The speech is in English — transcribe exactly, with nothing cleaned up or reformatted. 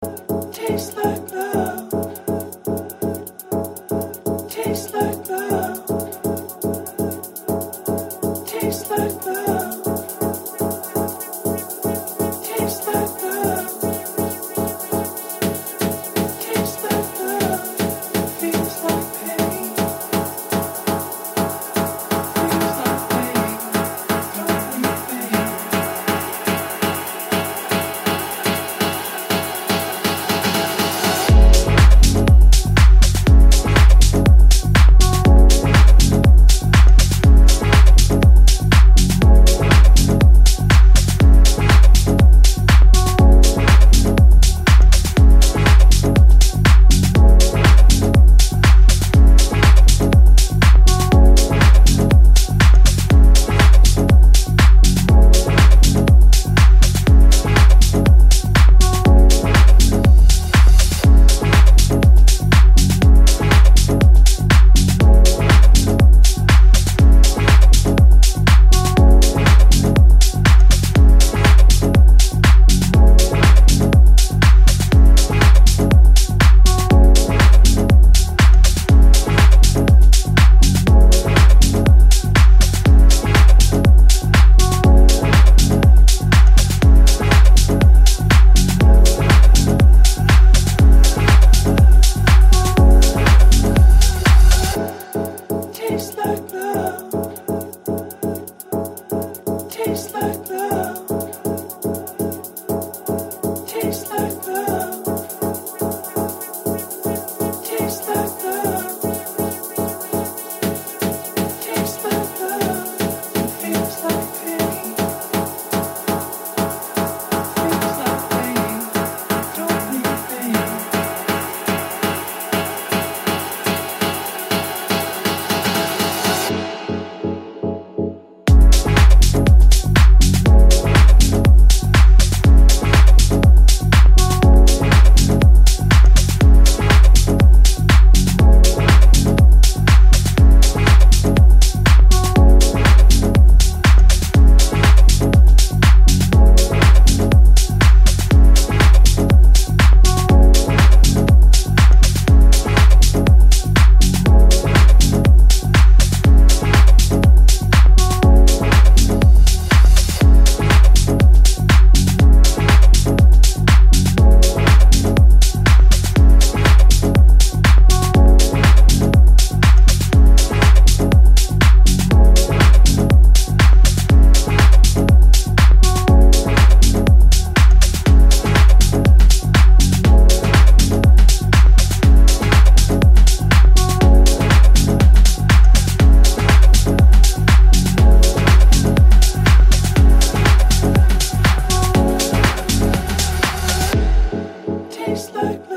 Tastes like love. Tastes like love. Tastes like love. Tastes like love. Tastes like love. Feels like pain. Feels like pain. Don't need pain. Tastes like love. Tastes like love. Tastes like love. Tastes like love. Tastes like love. Feels like pain. Feels like pain. Don't need pain. Tastes like love.